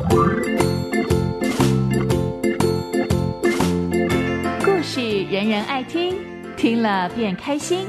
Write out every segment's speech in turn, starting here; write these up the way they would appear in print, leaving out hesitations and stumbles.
故事人人爱听，听了便开心。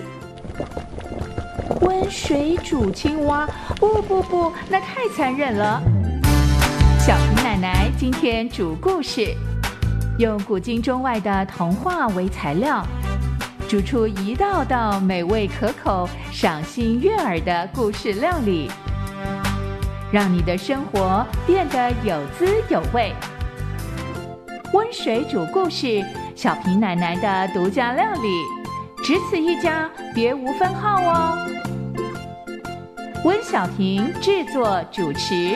温水煮青蛙，不，那太残忍了。小平奶奶今天煮故事，用古今中外的童话为材料，煮出一道道美味可口、赏心悦耳的故事料理，让你的生活变得有滋有味。温水煮故事，小平奶奶的独家料理，只此一家，别无分号哦。温小平制作主持。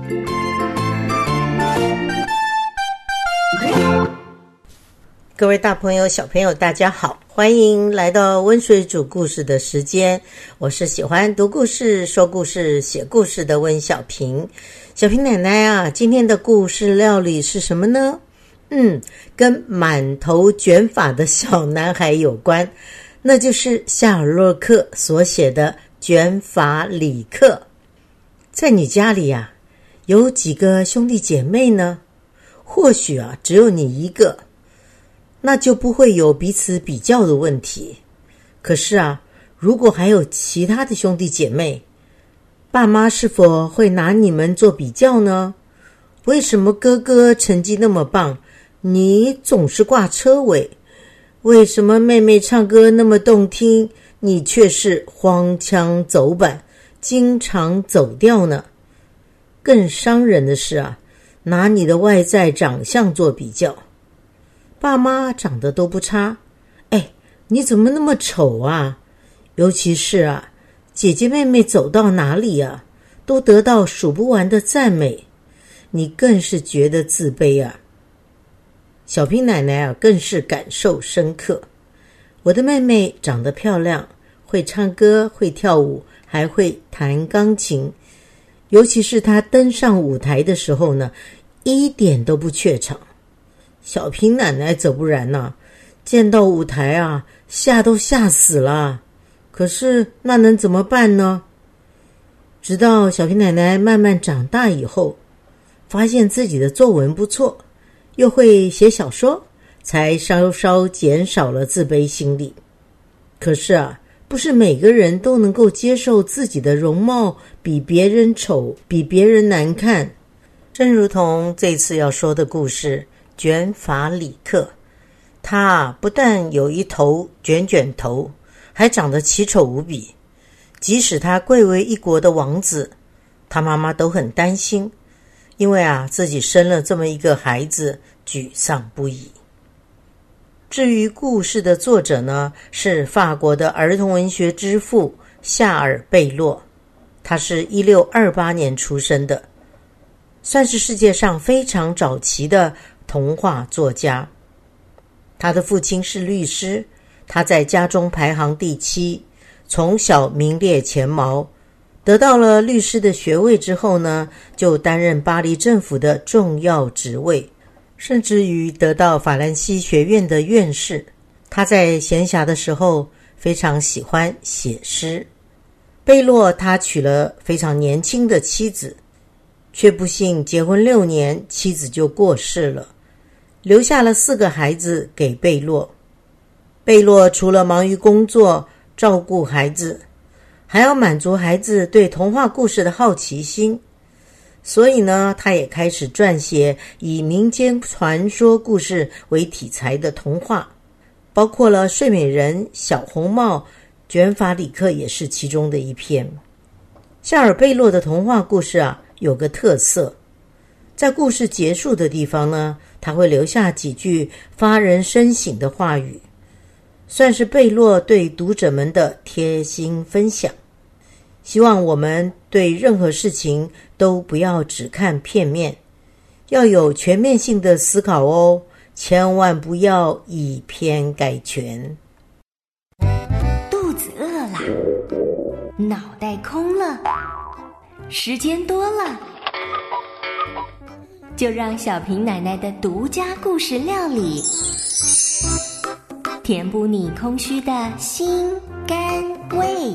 各位大朋友小朋友大家好，欢迎来到温水煮故事的时间，我是喜欢读故事说故事写故事的温小平。小平奶奶啊，今天的故事料理是什么呢？跟满头卷发的小男孩有关，那就是夏尔洛克所写的卷发里克。在你家里啊，有几个兄弟姐妹呢？或许啊，只有你一个，那就不会有彼此比较的问题。可是啊，如果还有其他的兄弟姐妹，爸妈是否会拿你们做比较呢？为什么哥哥成绩那么棒，你总是挂车尾？为什么妹妹唱歌那么动听，你却是荒腔走板，经常走调呢？更伤人的是啊，拿你的外在长相做比较。爸妈长得都不差，你怎么那么丑啊？尤其是啊，姐姐妹妹走到哪里啊，都得到数不完的赞美，你更是觉得自卑啊。小平奶奶啊，更是感受深刻。我的妹妹长得漂亮，会唱歌，会跳舞，还会弹钢琴。尤其是她登上舞台的时候呢，一点都不怯场。小平奶奶则不然啊，见到舞台啊，吓都吓死了。可是那能怎么办呢？直到小平奶奶慢慢长大以后，发现自己的作文不错，又会写小说，才稍稍减少了自卑心理。可是啊，不是每个人都能够接受自己的容貌比别人丑，比别人难看。正如同这次要说的故事卷发里克，他不但有一头卷卷头，还长得奇丑无比。即使他贵为一国的王子，他妈妈都很担心，因为啊，自己生了这么一个孩子，沮丧不已。至于故事的作者呢，是法国的儿童文学之父夏尔贝洛，他是1628年出生的，算是世界上非常早期的童话作家。他的父亲是律师，他在家中排行第7，从小名列前茅。得到了律师的学位之后呢，就担任巴黎政府的重要职位，甚至于得到法兰西学院的院士。他在闲暇的时候非常喜欢写诗。贝洛他娶了非常年轻的妻子，却不幸结婚6年，妻子就过世了，留下了4个孩子给贝洛。贝洛除了忙于工作照顾孩子，还要满足孩子对童话故事的好奇心，所以呢，他也开始撰写以民间传说故事为题材的童话，包括了睡美人、小红帽、卷发里克也是其中的一篇。夏尔贝洛的童话故事啊，有个特色，在故事结束的地方呢，他会留下几句发人深省的话语，算是贝洛对读者们的贴心分享。希望我们对任何事情都不要只看片面，要有全面性的思考哦，千万不要以偏概全。 肚子饿了，脑袋空了，时间多了，就让小平奶奶的独家故事料理填补你空虚的心肝胃。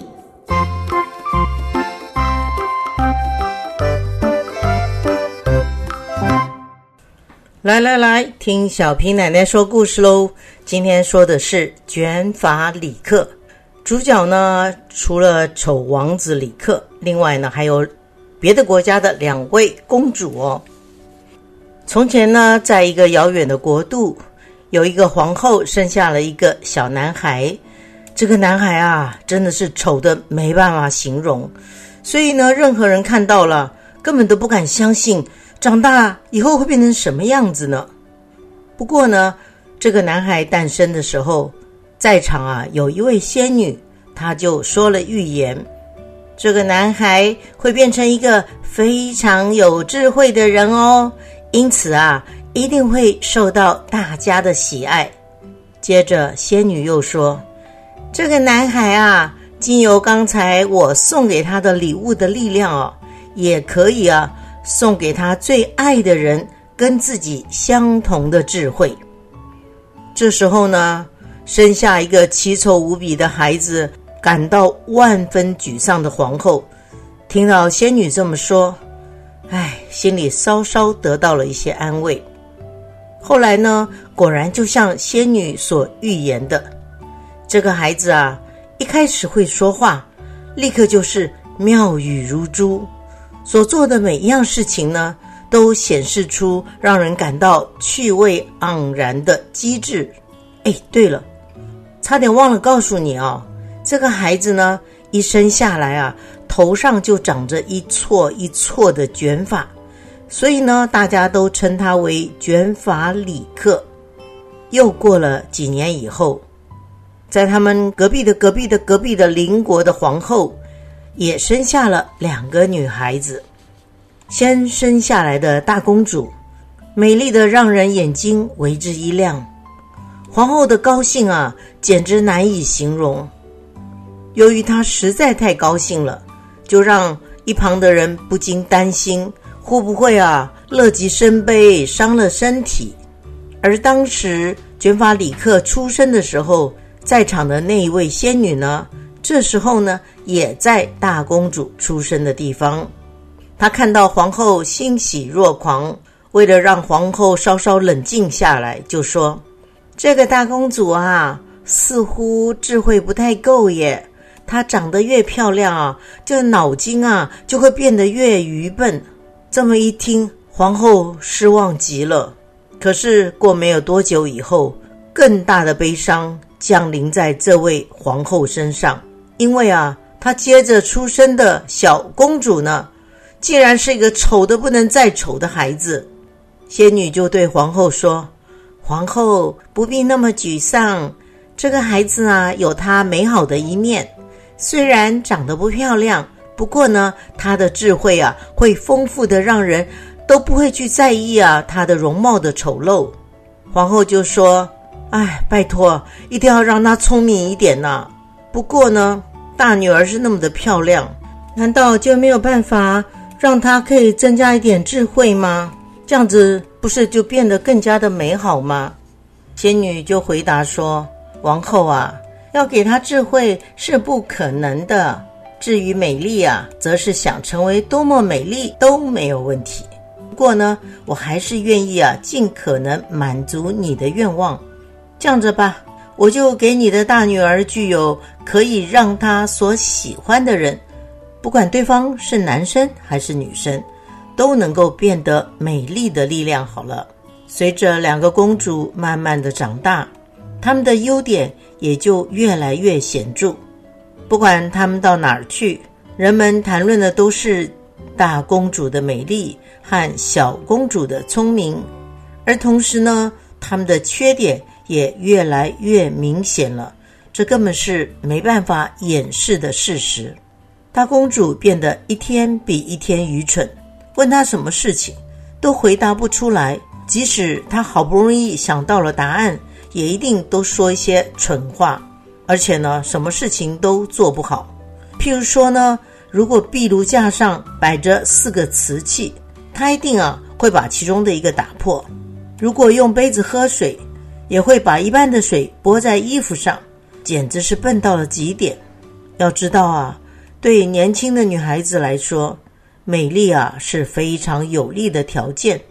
来，听小平奶奶说故事咯。今天说的是卷发李克。主角呢，除了丑王子李克，另外呢还有别的国家的2位公主哦。从前呢，在一个遥远的国度，有一个皇后生下了一个小男孩。这个男孩啊，真的是丑得没办法形容，所以呢，任何人看到了根本都不敢相信长大以后会变成什么样子呢？不过呢，这个男孩诞生的时候，在场啊有一位仙女，她就说了预言，这个男孩会变成一个非常有智慧的人哦，因此啊，一定会受到大家的喜爱。接着仙女又说，这个男孩啊，经由刚才我送给他的礼物的力量哦，也可以啊送给他最爱的人跟自己相同的智慧。这时候呢，生下一个奇丑无比的孩子，感到万分沮丧的皇后听到仙女这么说，心里稍稍得到了一些安慰。后来呢，果然就像仙女所预言的，这个孩子啊，一开始会说话，立刻就是妙语如珠，所做的每一样事情呢，都显示出让人感到趣味盎然的机智。对了，差点忘了告诉你哦，这个孩子呢，一生下来啊，头上就长着一撮一撮的卷发，所以呢，大家都称他为卷发李克。又过了几年以后，在他们隔壁的邻国的皇后也生下了2个女孩子。先生下来的大公主美丽的让人眼睛为之一亮，皇后的高兴啊，简直难以形容。由于她实在太高兴了，就让一旁的人不禁担心，会不会啊乐极生悲，伤了身体。而当时卷发李克出生的时候，在场的那一位仙女呢，这时候呢也在大公主出生的地方。她看到皇后欣喜若狂，为了让皇后稍稍冷静下来，就说，这个大公主啊，似乎智慧不太够耶，她长得越漂亮啊，这脑筋啊就会变得越愚笨。这么一听，皇后失望极了。可是过没有多久以后，更大的悲伤降临在这位皇后身上，因为啊，她接着出生的小公主呢，竟然是一个丑得不能再丑的孩子。仙女就对皇后说，皇后不必那么沮丧，这个孩子啊，有他美好的一面，虽然长得不漂亮，不过呢，他的智慧啊，会丰富的让人都不会去在意啊他的容貌的丑陋。皇后就说，拜托，一定要让他聪明一点啊。不过呢，大女儿是那么的漂亮，难道就没有办法让她可以增加一点智慧吗？这样子不是就变得更加的美好吗？仙女就回答说，王后啊，要给她智慧是不可能的，至于美丽啊，则是想成为多么美丽都没有问题。不过呢，我还是愿意啊，尽可能满足你的愿望。这样子吧，我就给你的大女儿具有可以让她所喜欢的人，不管对方是男生还是女生，都能够变得美丽的力量好了。随着2个公主慢慢的长大，她们的优点也就越来越显著。不管她们到哪儿去，人们谈论的都是大公主的美丽和小公主的聪明，而同时呢，她们的缺点也越来越明显了，这根本是没办法掩饰的事实。大公主变得一天比一天愚蠢，问她什么事情都回答不出来，即使她好不容易想到了答案，也一定都说一些蠢话，而且呢，什么事情都做不好。譬如说呢，如果壁炉架上摆着4个瓷器，她一定会把其中的一个打破。如果用杯子喝水，也会把一半的水拨在衣服上，简直是笨到了极点。要知道对年轻的女孩子来说，美丽是非常有利的条件。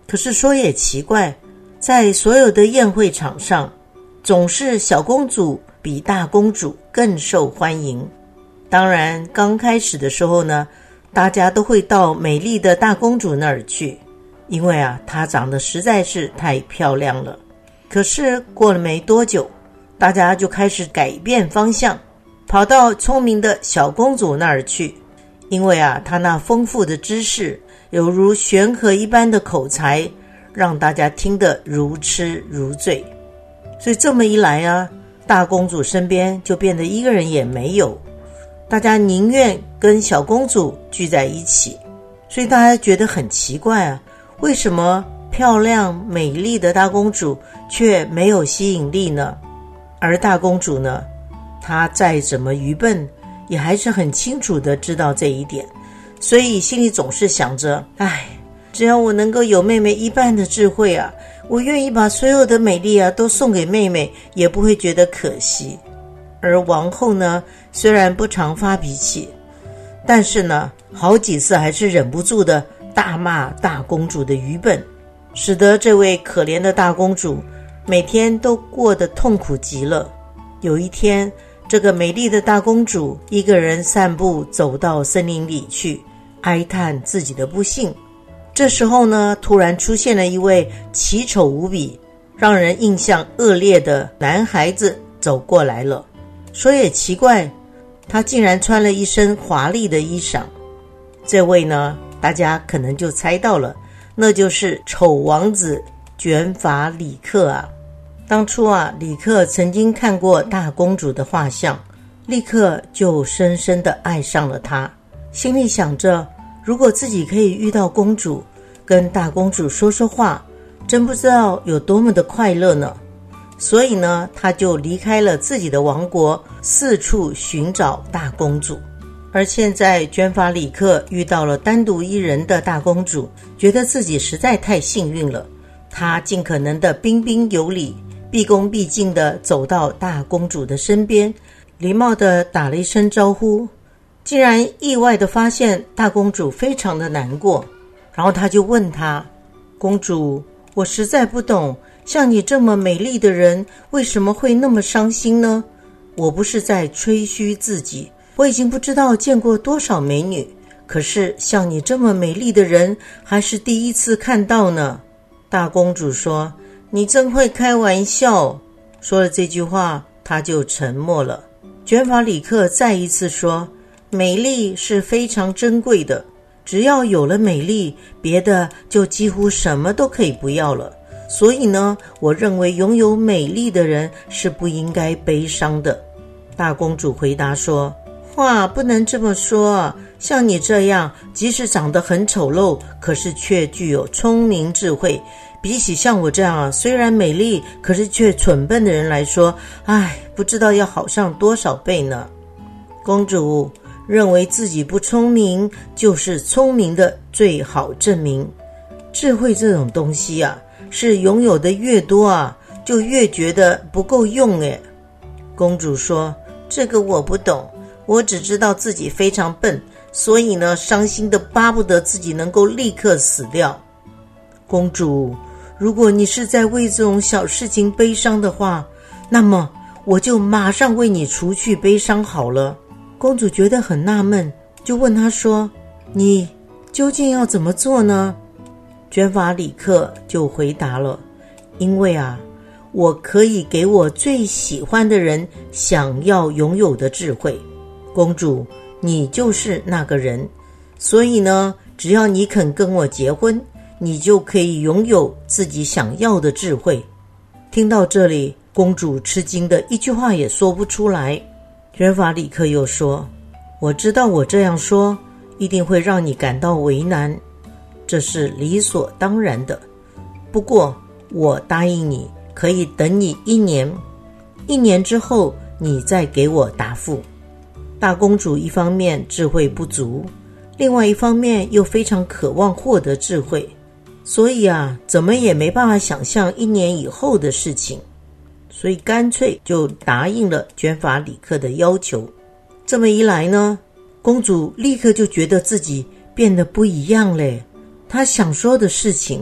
可是说也奇怪，在所有的宴会场上，总是小公主比大公主更受欢迎。当然，刚开始的时候呢，大家都会到美丽的大公主那儿去，因为她长得实在是太漂亮了。可是过了没多久，大家就开始改变方向，跑到聪明的小公主那儿去，因为她那丰富的知识，犹如悬河一般的口才，让大家听得如痴如醉。所以这么一来大公主身边就变得一个人也没有，大家宁愿跟小公主聚在一起。所以大家觉得很奇怪为什么漂亮美丽的大公主却没有吸引力呢？而大公主呢，她再怎么愚笨，也还是很清楚地知道这一点，所以心里总是想着，只要我能够有妹妹一半的智慧我愿意把所有的美丽都送给妹妹，也不会觉得可惜。而王后呢，虽然不常发脾气，但是呢，好几次还是忍不住的大骂大公主的愚笨，使得这位可怜的大公主每天都过得痛苦极了。有一天，这个美丽的大公主一个人散步走到森林里去，哀叹自己的不幸。这时候呢，突然出现了一位奇丑无比、让人印象恶劣的男孩子走过来了。说也奇怪，他竟然穿了一身华丽的衣裳。这位呢，大家可能就猜到了，那就是丑王子卷发李克当初李克曾经看过大公主的画像，立刻就深深地爱上了她，心里想着，如果自己可以遇到公主，跟大公主说说话，真不知道有多么的快乐呢。所以呢，他就离开了自己的王国，四处寻找大公主。而现在卷发李克遇到了单独一人的大公主，觉得自己实在太幸运了。他尽可能的彬彬有礼，毕恭毕敬的走到大公主的身边，礼貌的打了一声招呼，竟然意外的发现大公主非常的难过。然后他就问她，公主，我实在不懂，像你这么美丽的人，为什么会那么伤心呢？我不是在吹嘘自己，我已经不知道见过多少美女，可是像你这么美丽的人，还是第一次看到呢。大公主说，你真会开玩笑。说了这句话，她就沉默了。卷发李克再一次说，美丽是非常珍贵的，只要有了美丽，别的就几乎什么都可以不要了。所以呢，我认为拥有美丽的人是不应该悲伤的。大公主回答说，话不能这么说，像你这样，即使长得很丑陋，可是却具有聪明智慧，比起像我这样虽然美丽，可是却蠢笨的人来说，不知道要好上多少倍呢。公主认为自己不聪明，就是聪明的最好证明。智慧这种东西是拥有的越多就越觉得不够用公主说，这个我不懂，我只知道自己非常笨，所以呢，伤心的巴不得自己能够立刻死掉。公主，如果你是在为这种小事情悲伤的话，那么我就马上为你除去悲伤好了。公主觉得很纳闷，就问她说，你究竟要怎么做呢？卷发李克就回答了，因为我可以给我最喜欢的人想要拥有的智慧。公主，你就是那个人，所以呢，只要你肯跟我结婚，你就可以拥有自己想要的智慧。听到这里，公主吃惊的一句话也说不出来。卷发李克又说，我知道我这样说一定会让你感到为难，这是理所当然的，不过我答应你，可以等你1年，1年之后你再给我答复。大公主一方面智慧不足，另外一方面又非常渴望获得智慧，所以怎么也没办法想象1年以后的事情，所以干脆就答应了卷发李克的要求。这么一来呢，公主立刻就觉得自己变得不一样嘞。她想说的事情，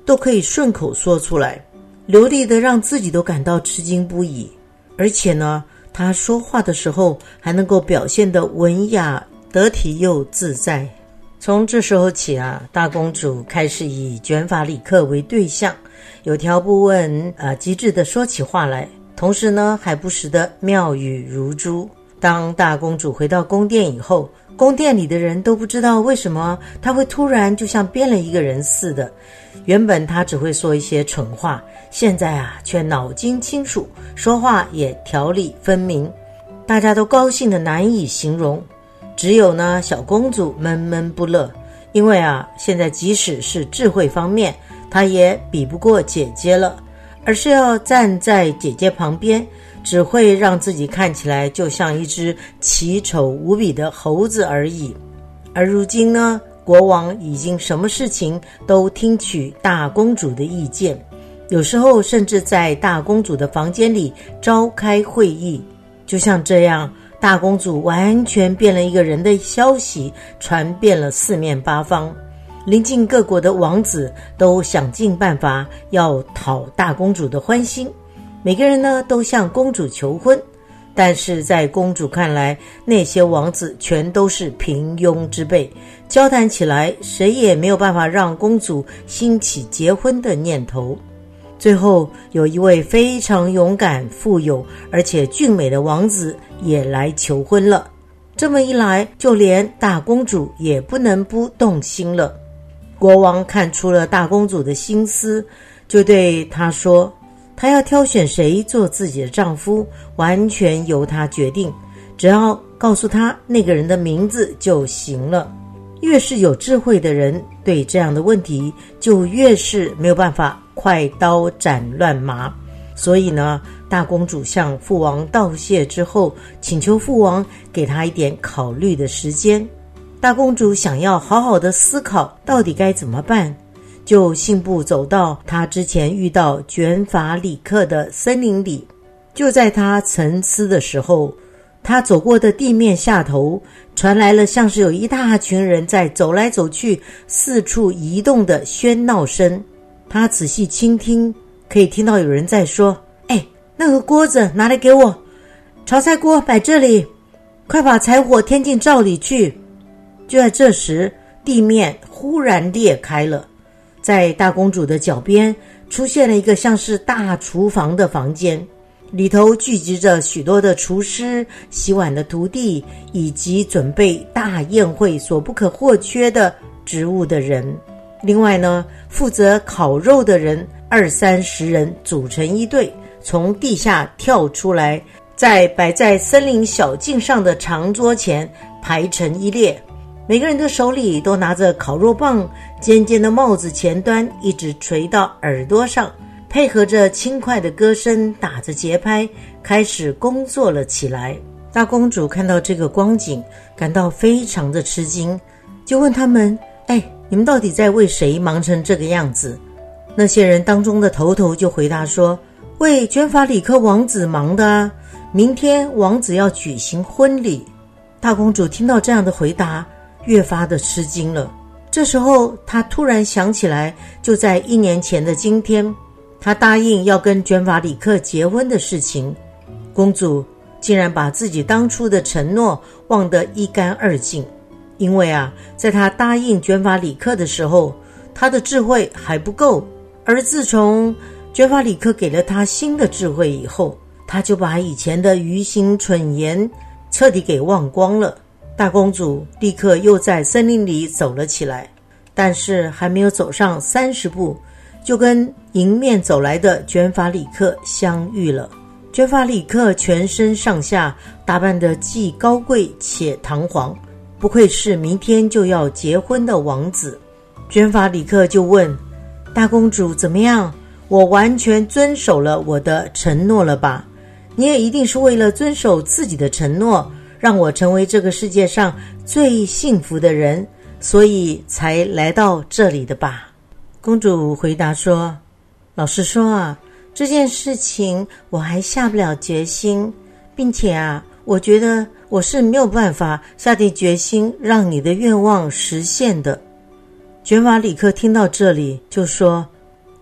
都可以顺口说出来，流利的让自己都感到吃惊不已。而且呢，他说话的时候还能够表现得文雅得体又自在。从这时候起大公主开始以卷发里克为对象，有条不紊机智地说起话来，同时呢还不时的妙语如珠。当大公主回到宫殿以后，宫殿里的人都不知道为什么她会突然就像变了一个人似的。原本她只会说一些蠢话，现在却脑筋清楚，说话也条理分明，大家都高兴得难以形容。只有呢小公主闷闷不乐，因为现在即使是智慧方面，她也比不过姐姐了，而是要站在姐姐旁边，只会让自己看起来就像一只奇丑无比的猴子而已。而如今呢，国王已经什么事情都听取大公主的意见，有时候甚至在大公主的房间里召开会议。就像这样，大公主完全变了一个人的消息传遍了四面八方，邻近各国的王子都想尽办法要讨大公主的欢心，每个人呢都向公主求婚。但是在公主看来，那些王子全都是平庸之辈，交谈起来谁也没有办法让公主兴起结婚的念头。最后有一位非常勇敢、富有而且俊美的王子也来求婚了。这么一来，就连大公主也不能不动心了。国王看出了大公主的心思，就对她说，她要挑选谁做自己的丈夫，完全由她决定，只要告诉她那个人的名字就行了。越是有智慧的人，对这样的问题就越是没有办法快刀斩乱麻。所以呢，大公主向父王道谢之后，请求父王给她一点考虑的时间。大公主想要好好的思考到底该怎么办，就信步走到她之前遇到卷发里克的森林里。就在她沉思的时候，她走过的地面下头传来了像是有一大群人在走来走去，四处移动的喧闹声。她仔细倾听，可以听到有人在说，那个锅子拿来给我，炒菜锅摆这里，快把柴火添进灶里去。就在这时，地面忽然裂开了，在大公主的脚边出现了一个像是大厨房的房间，里头聚集着许多的厨师、洗碗的徒弟，以及准备大宴会所不可或缺的职务的人。另外呢，负责烤肉的人20-30人组成一队，从地下跳出来，在摆在森林小径上的长桌前排成一列，每个人的手里都拿着烤肉棒，尖尖的帽子前端一直垂到耳朵上，配合着轻快的歌声，打着节拍，开始工作了起来。大公主看到这个光景，感到非常的吃惊，就问他们，你们到底在为谁忙成这个样子？那些人当中的头头就回答说，为卷发里克王子忙的明天王子要举行婚礼。大公主听到这样的回答，越发的吃惊了。这时候她突然想起来，就在1年前的今天，她答应要跟卷发里克结婚的事情。公主竟然把自己当初的承诺忘得一干二净。因为在她答应卷发里克的时候，她的智慧还不够，而自从卷发里克给了她新的智慧以后，她就把以前的愚行蠢言彻底给忘光了。大公主立刻又在森林里走了起来，但是还没有走上30步，就跟迎面走来的卷发里克相遇了。卷发里克全身上下打扮得既高贵且堂皇，不愧是明天就要结婚的王子。卷发里克就问大公主，怎么样？我完全遵守了我的承诺了吧？你也一定是为了遵守自己的承诺，让我成为这个世界上最幸福的人，所以才来到这里的吧？公主回答说，老实说这件事情我还下不了决心，并且我觉得我是没有办法下定决心让你的愿望实现的。卷发里克听到这里就说，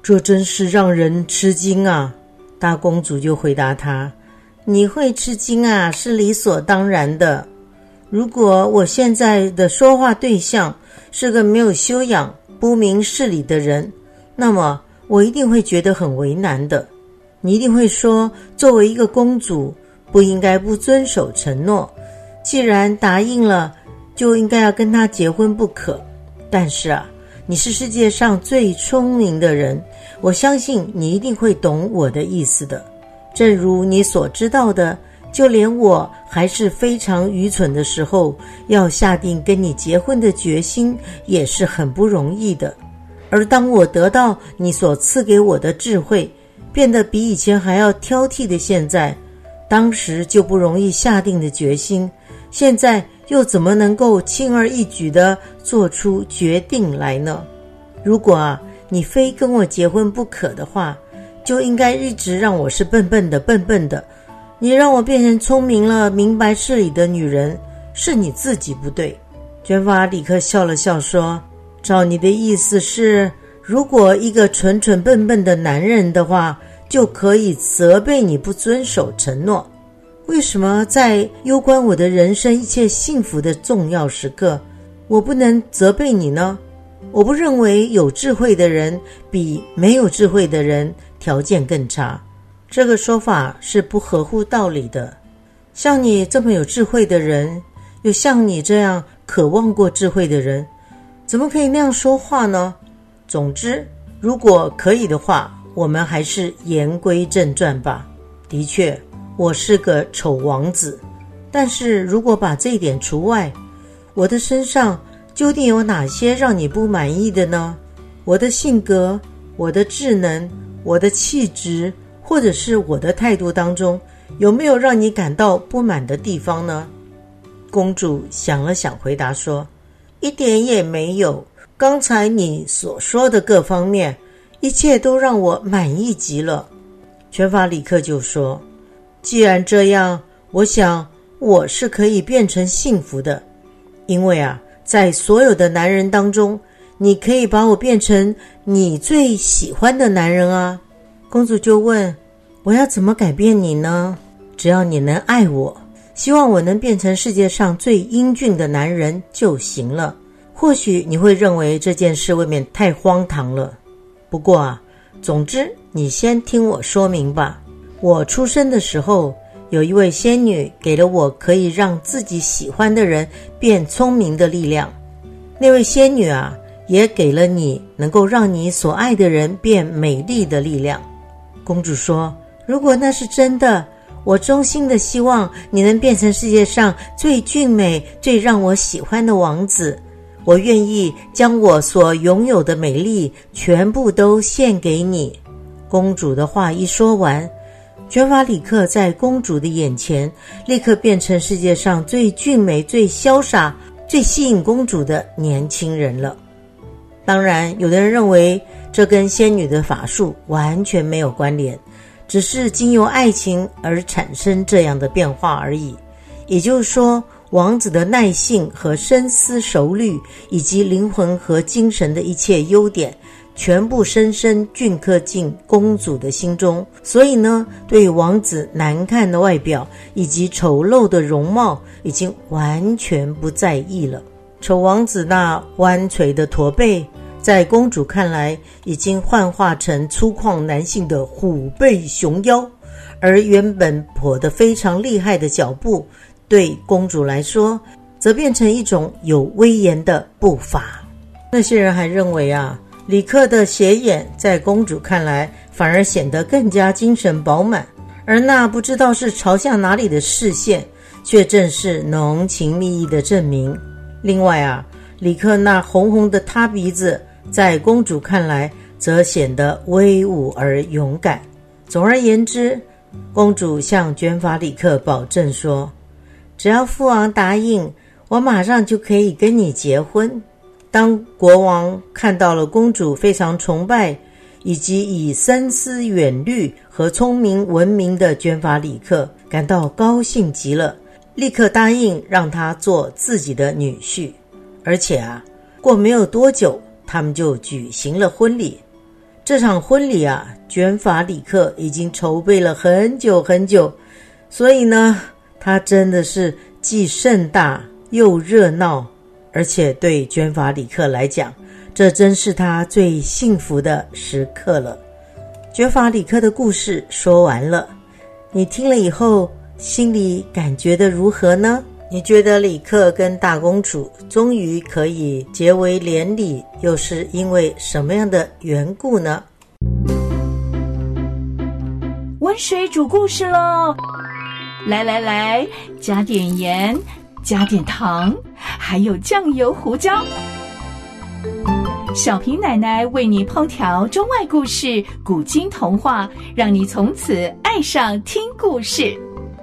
这真是让人吃惊啊！大公主就回答他，你会吃惊啊，是理所当然的。如果我现在的说话对象是个没有修养、不明事理的人，那么我一定会觉得很为难的。你一定会说，作为一个公主，不应该不遵守承诺，既然答应了，就应该要跟他结婚不可。但是啊，你是世界上最聪明的人，我相信你一定会懂我的意思的。正如你所知道的，就连我还是非常愚蠢的时候，要下定跟你结婚的决心也是很不容易的。而当我得到你所赐给我的智慧，变得比以前还要挑剔的现在，当时就不容易下定的决心，现在又怎么能够轻而易举地做出决定来呢？如果你非跟我结婚不可的话，就应该一直让我是笨笨的。你让我变成聪明了、明白事理的女人，是你自己不对。卷发立刻笑了笑说，照你的意思是，如果一个蠢笨的男人的话，就可以责备你不遵守承诺。为什么在攸关我的人生一切幸福的重要时刻，我不能责备你呢？我不认为有智慧的人比没有智慧的人条件更差，这个说法是不合乎道理的。像你这么有智慧的人，又像你这样渴望过智慧的人，怎么可以那样说话呢？总之，如果可以的话，我们还是言归正传吧。的确，我是个丑王子，但是如果把这一点除外，我的身上究竟有哪些让你不满意的呢？我的性格、我的智能、我的气质，或者是我的态度当中，有没有让你感到不满的地方呢？公主想了想回答说，一点也没有，刚才你所说的各方面，一切都让我满意极了。卷发立刻就说，既然这样，我想我是可以变成幸福的，因为在所有的男人当中，你可以把我变成你最喜欢的男人啊。公主就问，我要怎么改变你呢？只要你能爱我，希望我能变成世界上最英俊的男人就行了。或许你会认为这件事未免太荒唐了，不过总之你先听我说明吧。我出生的时候，有一位仙女给了我可以让自己喜欢的人变聪明的力量，那位仙女也给了你能够让你所爱的人变美丽的力量。公主说，如果那是真的，我衷心的希望你能变成世界上最俊美、最让我喜欢的王子。我愿意将我所拥有的美丽全部都献给你。公主的话一说完，卷发立刻在公主的眼前立刻变成世界上最俊美、最潇洒、最吸引公主的年轻人了。当然，有的人认为这跟仙女的法术完全没有关联，只是经由爱情而产生这样的变化而已。也就是说，王子的耐性和深思熟虑，以及灵魂和精神的一切优点，全部深深镌刻进公主的心中。所以呢，对于王子难看的外表以及丑陋的容貌，已经完全不在意了。丑王子那弯垂的驼背，在公主看来已经幻化成粗犷男性的虎背熊腰，而原本跛得非常厉害的脚步，对公主来说则变成一种有威严的步伐。那些人还认为李克的斜眼在公主看来反而显得更加精神饱满，而那不知道是朝向哪里的视线，却正是浓情蜜意的证明。另外李克那红红的塌鼻子在公主看来则显得威武而勇敢。总而言之，公主向卷发李克保证说，只要父王答应，我马上就可以跟你结婚。当国王看到了公主非常崇拜以及以深思远虑和聪明闻名的卷发李克，感到高兴极了，立刻答应让他做自己的女婿。而且过没有多久，他们就举行了婚礼， 这场婚礼啊，卷发李克已经筹备了很久很久，所以呢，他真的是既盛大又热闹，而且对卷发李克来讲，这真是他最幸福的时刻了。卷发李克的故事说完了，你听了以后，心里感觉的如何呢？你觉得李克跟大公主终于可以结为连理，又是因为什么样的缘故呢？ 温水煮故事咯，来来来，加点盐，加点糖，还有酱油胡椒。小平奶奶为你烹调中外故事、古今童话，让你从此爱上听故事。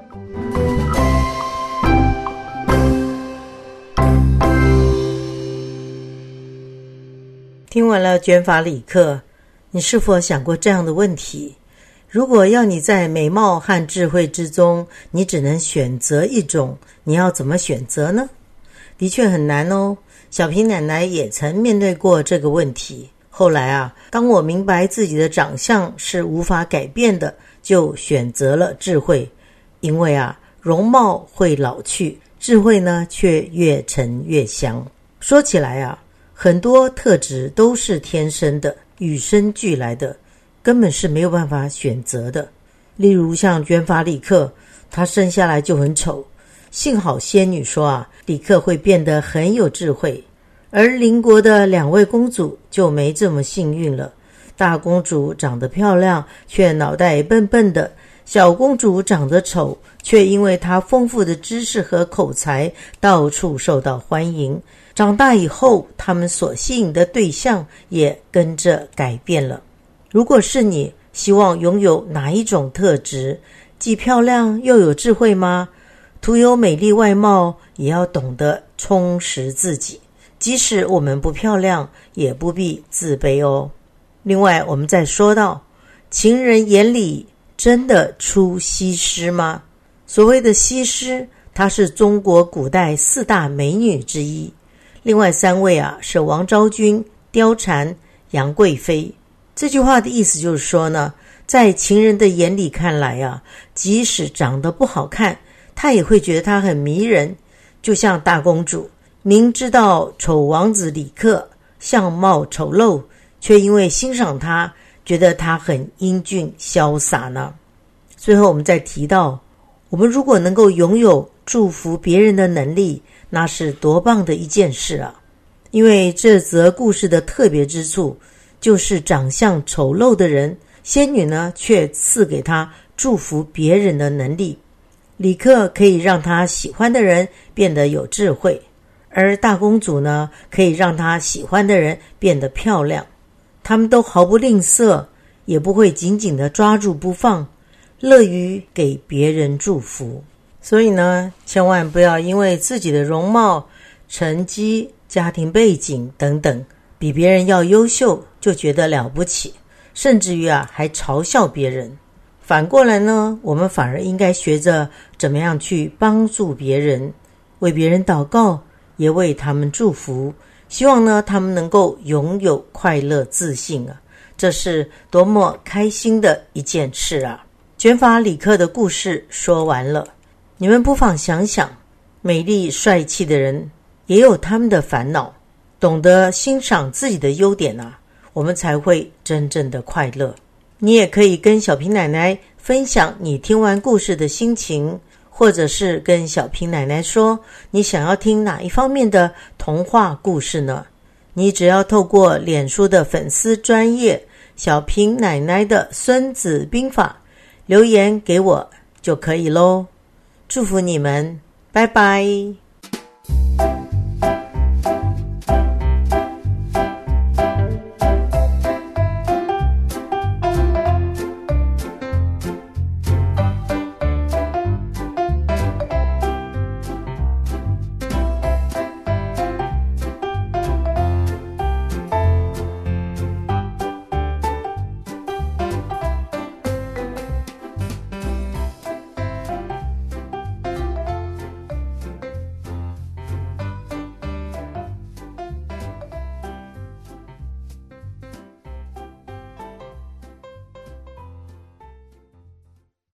听完了卷发李克，你是否想过这样的问题？如果要你在美貌和智慧之中，你只能选择一种，你要怎么选择呢？的确很难哦。小平奶奶也曾面对过这个问题。后来啊，当我明白自己的长相是无法改变的，就选择了智慧。因为啊，容貌会老去，智慧呢却越陈越香。说起来啊，很多特质都是天生的，与生俱来的，根本是没有办法选择的。例如像卷发李克，他生下来就很丑，幸好仙女说啊，李克会变得很有智慧。而邻国的2位公主就没这么幸运了，大公主长得漂亮，却脑袋笨笨的；小公主长得丑，却因为她丰富的知识和口才，到处受到欢迎。长大以后，他们所吸引的对象也跟着改变了。如果是你，希望拥有哪一种特质？既漂亮又有智慧吗？徒有美丽外貌，也要懂得充实自己。即使我们不漂亮，也不必自卑哦。另外，我们再说到，情人眼里真的出西施吗？所谓的西施，她是中国古代4大美女之一。另外3位啊，是王昭君、貂蝉、杨贵妃。这句话的意思就是说呢，在情人的眼里看来啊，即使长得不好看，他也会觉得她很迷人。就像大公主，明知道丑王子李克相貌丑陋，却因为欣赏他，觉得他很英俊潇洒呢。最后我们再提到，我们如果能够拥有祝福别人的能力，那是多棒的一件事啊！因为这则故事的特别之处，就是长相丑陋的人，仙女呢却赐给他祝福别人的能力。李克可以让他喜欢的人变得有智慧，而大公主呢，可以让她喜欢的人变得漂亮。他们都毫不吝啬，也不会紧紧地抓住不放，乐于给别人祝福。所以呢，千万不要因为自己的容貌、成绩、家庭背景等等比别人要优秀，就觉得了不起，甚至于还嘲笑别人。反过来呢，我们反而应该学着怎么样去帮助别人，为别人祷告，也为他们祝福，希望呢他们能够拥有快乐自信啊，这是多么开心的一件事啊！卷发李克的故事说完了，你们不妨想想，美丽帅气的人也有他们的烦恼，懂得欣赏自己的优点啊，我们才会真正的快乐。你也可以跟小平奶奶分享你听完故事的心情，或者是跟小平奶奶说你想要听哪一方面的童话故事呢？你只要透过脸书的粉丝专页小平奶奶的孙子兵法留言给我就可以咯。祝福你们，拜拜。